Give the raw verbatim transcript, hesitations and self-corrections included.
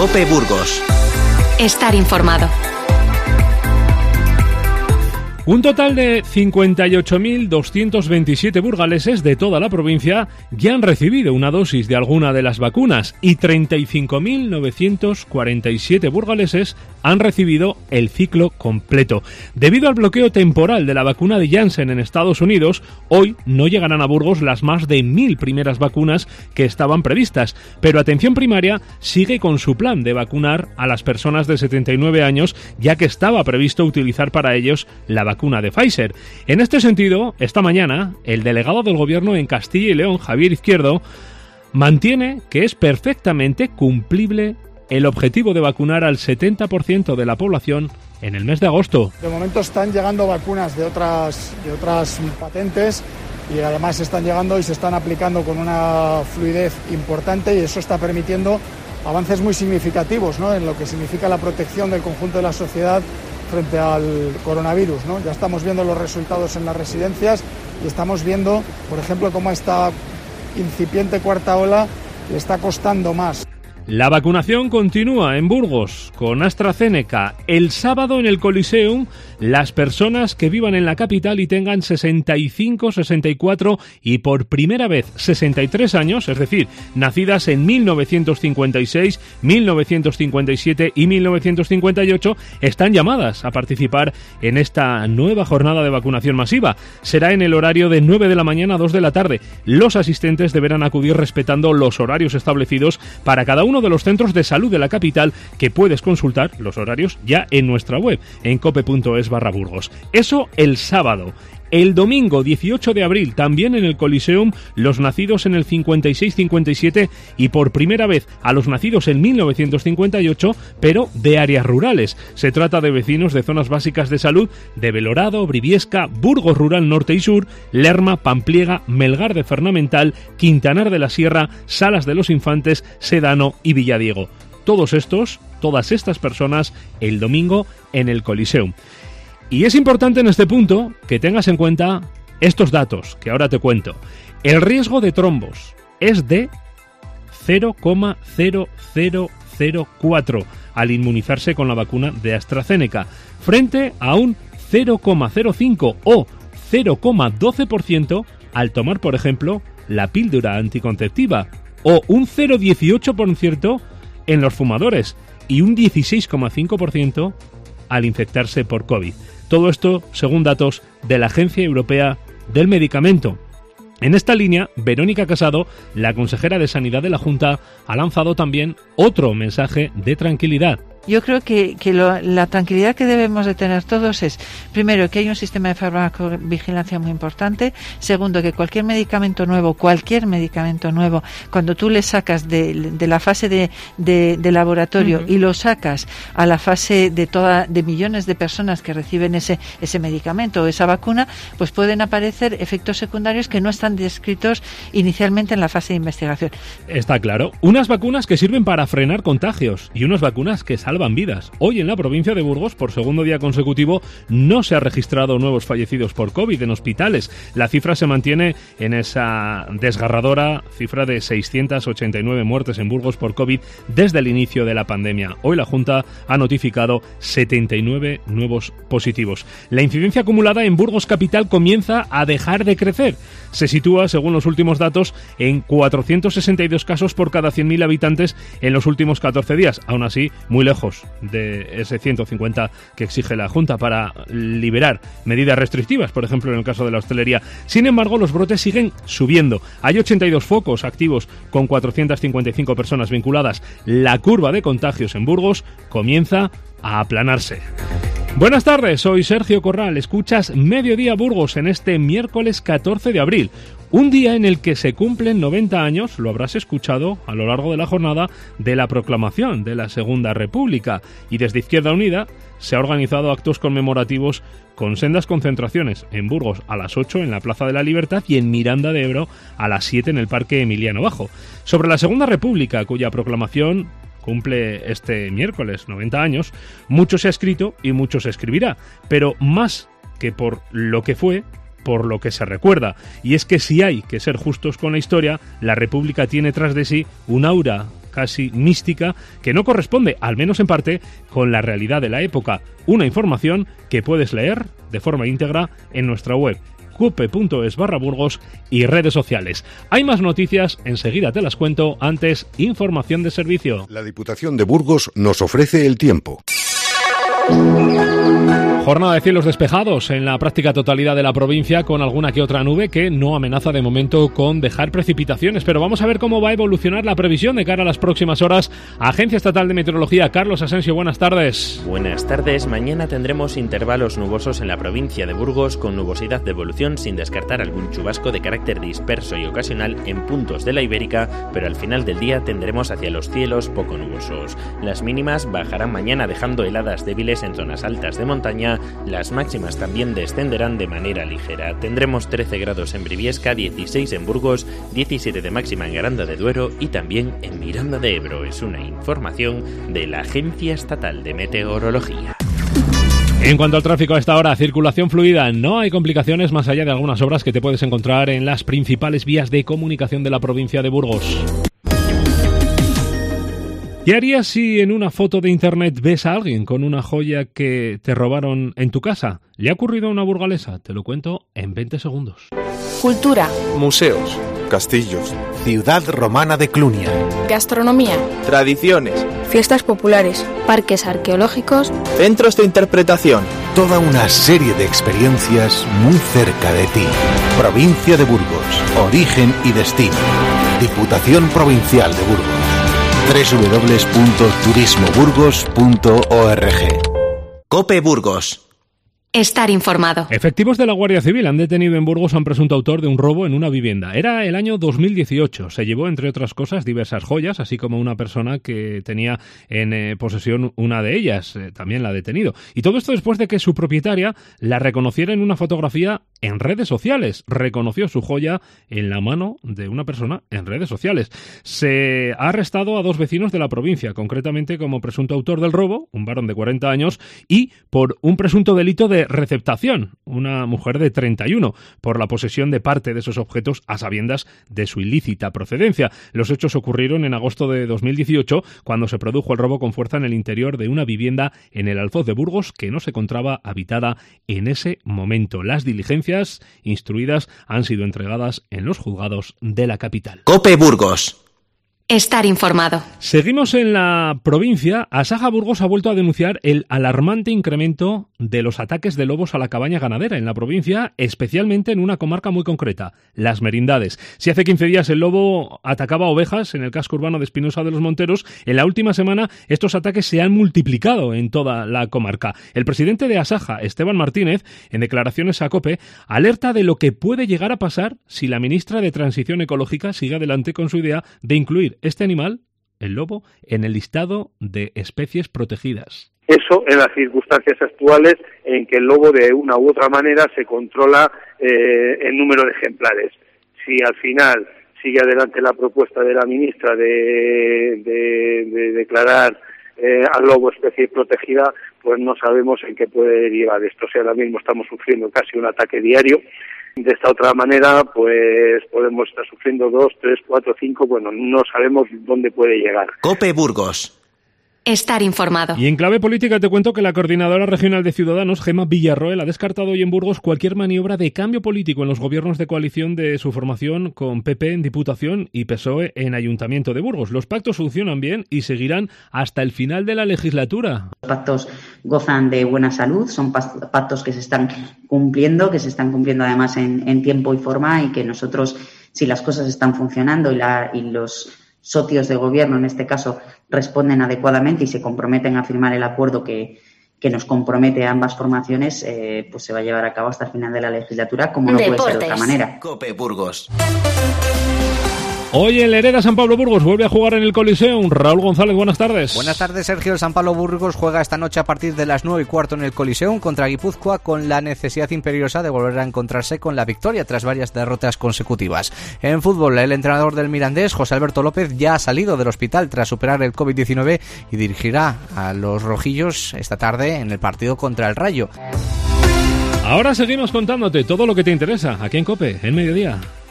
COPE Burgos. Estar informado. Un total de cincuenta y ocho mil doscientos veintisiete burgaleses de toda la provincia ya han recibido una dosis de alguna de las vacunas y treinta y cinco mil novecientos cuarenta y siete burgaleses han recibido el ciclo completo. Debido al bloqueo temporal de la vacuna de Janssen en Estados Unidos, hoy no llegarán a Burgos las más de mil primeras vacunas que estaban previstas, pero Atención Primaria sigue con su plan de vacunar a las personas de setenta y nueve años, ya que estaba previsto utilizar para ellos la vacuna vacuna de Pfizer. En este sentido, esta mañana, el delegado del Gobierno en Castilla y León, Javier Izquierdo, mantiene que es perfectamente cumplible el objetivo de vacunar al setenta por ciento de la población en el mes de agosto. De momento están llegando vacunas de otras, de otras patentes y además están llegando y se están aplicando con una fluidez importante, y eso está permitiendo avances muy significativos, ¿no?, en lo que significa la protección del conjunto de la sociedad frente al coronavirus, ¿no? Ya estamos viendo los resultados en las residencias y estamos viendo, por ejemplo, cómo a esta incipiente cuarta ola le está costando más. La vacunación continúa en Burgos con AstraZeneca. El sábado en el Coliseum, las personas que vivan en la capital y tengan sesenta y cinco, sesenta y cuatro y por primera vez sesenta y tres años, es decir, nacidas en mil novecientos cincuenta y seis, mil novecientos cincuenta y siete y mil novecientos cincuenta y ocho, están llamadas a participar en esta nueva jornada de vacunación masiva. Será en el horario de nueve de la mañana a dos de la tarde. Los asistentes deberán acudir respetando los horarios establecidos para cada uno uno de los centros de salud de la capital, que puedes consultar los horarios ya en nuestra web, en cope punto es barra Burgos. Eso el sábado. El domingo dieciocho de abril, también en el Coliseum, los nacidos en el cincuenta y seis cincuenta y siete y por primera vez a los nacidos en mil novecientos cincuenta y ocho, pero de áreas rurales. Se trata de vecinos de zonas básicas de salud de Belorado, Briviesca, Burgos Rural Norte y Sur, Lerma, Pampliega, Melgar de Fernamental, Quintanar de la Sierra, Salas de los Infantes, Sedano y Villadiego. Todos estos, todas estas personas, el domingo en el Coliseum. Y es importante en este punto que tengas en cuenta estos datos que ahora te cuento. El riesgo de trombos es de cero coma cero cero cero cuatro al inmunizarse con la vacuna de AstraZeneca, frente a un cero coma cero cinco o cero coma doce por ciento al tomar, por ejemplo, la píldora anticonceptiva, o un cero coma dieciocho por ciento en los fumadores y un dieciséis coma cinco por ciento al infectarse por COVID. Todo esto según datos de la Agencia Europea del Medicamento. En esta línea, Verónica Casado, la consejera de Sanidad de la Junta, ha lanzado también otro mensaje de tranquilidad. Yo creo que, que lo, la tranquilidad que debemos de tener todos es, primero, que hay un sistema de farmacovigilancia muy importante. Segundo, que cualquier medicamento nuevo, cualquier medicamento nuevo, cuando tú le sacas de, de la fase de, de, de laboratorio uh-huh. y lo sacas a la fase de toda de millones de personas que reciben ese, ese medicamento o esa vacuna, pues pueden aparecer efectos secundarios que no están descritos inicialmente en la fase de investigación. Está claro. Unas vacunas que sirven para frenar contagios y unas vacunas que salen salvan vidas. Hoy en la provincia de Burgos, por segundo día consecutivo, no se ha registrado nuevos fallecidos por COVID en hospitales. La cifra se mantiene en esa desgarradora cifra de seiscientas ochenta y nueve muertes en Burgos por COVID desde el inicio de la pandemia. Hoy la Junta ha notificado setenta y nueve nuevos positivos. La incidencia acumulada en Burgos capital comienza a dejar de crecer. Se sitúa, según los últimos datos, en cuatrocientos sesenta y dos casos por cada cien mil habitantes en los últimos catorce días. Aún así, muy lejos de ese ciento cincuenta que exige la Junta para liberar medidas restrictivas, por ejemplo en el caso de la hostelería. Sin embargo, los brotes siguen subiendo. Hay ochenta y dos focos activos con cuatrocientas cincuenta y cinco personas vinculadas. La curva de contagios en Burgos comienza a aplanarse. Buenas tardes, soy Sergio Corral. Escuchas Mediodía Burgos en este miércoles catorce de abril. Un día en el que se cumplen noventa años, lo habrás escuchado a lo largo de la jornada, de la proclamación de la Segunda República. Y desde Izquierda Unida se ha organizado actos conmemorativos con sendas concentraciones en Burgos a las ocho en la Plaza de la Libertad y en Miranda de Ebro a las siete en el Parque Emiliano Bajo. Sobre la Segunda República, cuya proclamación cumple este miércoles noventa años, mucho se ha escrito y mucho se escribirá, pero más que por lo que fue, por lo que se recuerda. Y es que si hay que ser justos con la historia, la República tiene tras de sí un aura casi mística que no corresponde, al menos en parte, con la realidad de la época. Una información que puedes leer de forma íntegra en nuestra web cope.es barra Burgos y redes sociales. Hay más noticias, enseguida te las cuento. Antes, información de servicio. La Diputación de Burgos nos ofrece el tiempo. Jornada de cielos despejados en la práctica totalidad de la provincia, con alguna que otra nube que no amenaza de momento con dejar precipitaciones, pero vamos a ver cómo va a evolucionar la previsión de cara a las próximas horas. Agencia Estatal de Meteorología, Carlos Asensio, buenas tardes. Buenas tardes. Mañana tendremos intervalos nubosos en la provincia de Burgos, con nubosidad de evolución, sin descartar algún chubasco de carácter disperso y ocasional en puntos de la Ibérica, pero al final del día tendremos hacia los cielos poco nubosos. Las mínimas bajarán mañana, dejando heladas débiles en zonas altas de montaña. Las máximas también descenderán de manera ligera. Tendremos trece grados en Briviesca, dieciséis en Burgos, diecisiete de máxima en Aranda de Duero y también en Miranda de Ebro. Es una información de la Agencia Estatal de Meteorología. En cuanto al tráfico a esta hora, circulación fluida, no hay complicaciones más allá de algunas obras que te puedes encontrar en las principales vías de comunicación de la provincia de Burgos. ¿Qué harías si en una foto de internet ves a alguien con una joya que te robaron en tu casa? ¿Le ha ocurrido a una burgalesa? Te lo cuento en veinte segundos. Cultura. Museos. Castillos. Ciudad romana de Clunia. Gastronomía. Tradiciones. Fiestas populares. Parques arqueológicos. Centros de interpretación. Toda una serie de experiencias muy cerca de ti. Provincia de Burgos. Origen y destino. Diputación Provincial de Burgos. doble u doble u doble u punto turismo burgos punto org. Cope Burgos. Estar informado. Efectivos de la Guardia Civil han detenido en Burgos a un presunto autor de un robo en una vivienda. Era el año dos mil dieciocho. Se llevó, entre otras cosas, diversas joyas, así como una persona que tenía en eh, posesión una de ellas. Eh, también la ha detenido. Y todo esto después de que su propietaria la reconociera en una fotografía en redes sociales. Reconoció su joya en la mano de una persona en redes sociales. Se ha arrestado a dos vecinos de la provincia, concretamente como presunto autor del robo, un varón de cuarenta años, y por un presunto delito de receptación, una mujer de treinta y uno, por la posesión de parte de esos objetos a sabiendas de su ilícita procedencia. Los hechos ocurrieron en agosto de dos mil dieciocho, cuando se produjo el robo con fuerza en el interior de una vivienda en el Alfoz de Burgos que no se encontraba habitada en ese momento. Las diligencias instruidas han sido entregadas en los juzgados de la capital. Cope Burgos. Estar informado. Seguimos en la provincia. Asaja Burgos ha vuelto a denunciar el alarmante incremento de los ataques de lobos a la cabaña ganadera en la provincia, especialmente en una comarca muy concreta, Las Merindades. Si hace quince días el lobo atacaba ovejas en el casco urbano de Espinosa de los Monteros, en la última semana estos ataques se han multiplicado en toda la comarca. El presidente de Asaja, Esteban Martínez, en declaraciones a COPE, alerta de lo que puede llegar a pasar si la ministra de Transición Ecológica sigue adelante con su idea de incluir este animal, el lobo, en el listado de especies protegidas. Eso en las circunstancias actuales en que el lobo de una u otra manera se controla eh, el número de ejemplares. Si al final sigue adelante la propuesta de la ministra de, de, de declarar eh, al lobo especie protegida, pues no sabemos en qué puede derivar esto. O sea, ahora mismo estamos sufriendo casi un ataque diario. De esta otra manera, pues podemos estar sufriendo dos, tres, cuatro, cinco, bueno, no sabemos dónde puede llegar. Cope Burgos. Estar informado. Y en clave política te cuento que la coordinadora regional de Ciudadanos, Gemma Villarroel, ha descartado hoy en Burgos cualquier maniobra de cambio político en los gobiernos de coalición de su formación, con P P en Diputación y P S O E en Ayuntamiento de Burgos. Los pactos funcionan bien y seguirán hasta el final de la legislatura. Los pactos gozan de buena salud, son pactos que se están cumpliendo, que se están cumpliendo además en, en tiempo y forma, y que nosotros, si las cosas están funcionando y, la, y los socios de gobierno, en este caso, responden adecuadamente y se comprometen a firmar el acuerdo que, que nos compromete a ambas formaciones, eh, pues se va a llevar a cabo hasta el final de la legislatura, como no Deportes. Puede ser de otra manera. Cope Burgos. Hoy el Hereda San Pablo Burgos vuelve a jugar en el Coliseum. Raúl González, buenas tardes. Buenas tardes, Sergio. El San Pablo Burgos juega esta noche a partir de las nueve y cuarto en el Coliseum contra Guipúzcoa, con la necesidad imperiosa de volver a encontrarse con la victoria tras varias derrotas consecutivas. En fútbol, el entrenador del Mirandés, José Alberto López, ya ha salido del hospital tras superar el covid diecinueve y dirigirá a los rojillos esta tarde en el partido contra el Rayo. Ahora seguimos contándote todo lo que te interesa aquí en COPE, en Mediodía.